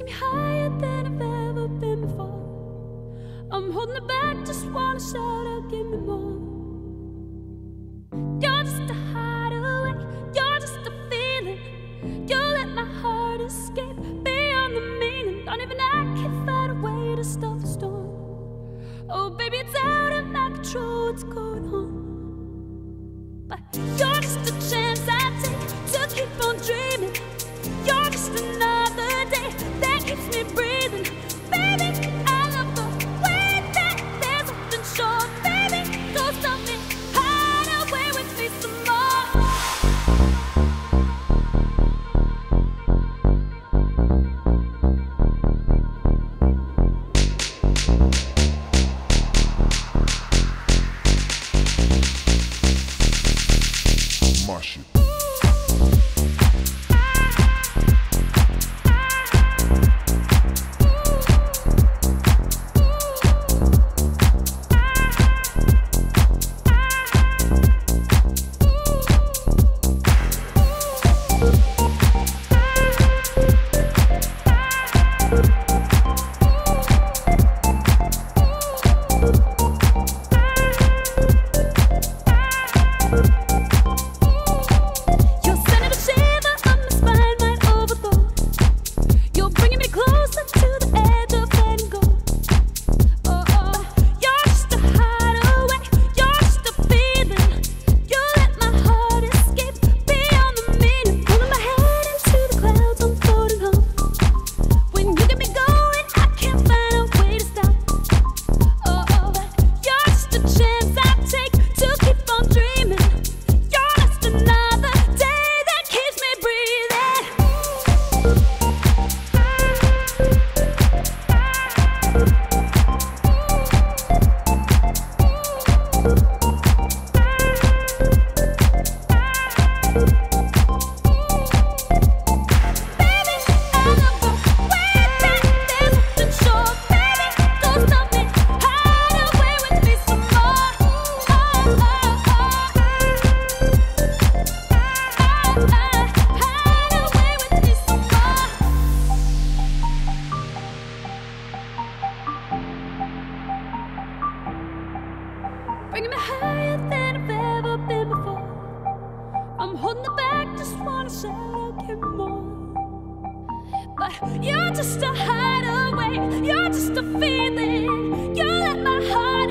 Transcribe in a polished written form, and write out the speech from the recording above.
taking me higher than I've ever been before. I'm holding it back, just wanna shout out, give me more. You're just a hideaway, you're just a feeling. You let my heart escape beyond the meaning. Don't even I can find a way to stop the storm. Oh baby, it's out of my control, what's going on? But you're just a chance I take to keep on dreaming. You're just another day that keeps me breathing. Baby, I love the way that there's something sure. Baby, go stop me, hide away with me some more. My shit. Bringing me higher than I've ever been before. I'm holding it back, just wanna shout out, give me more. But you're just a hideaway, you're just a feeling. You let my heart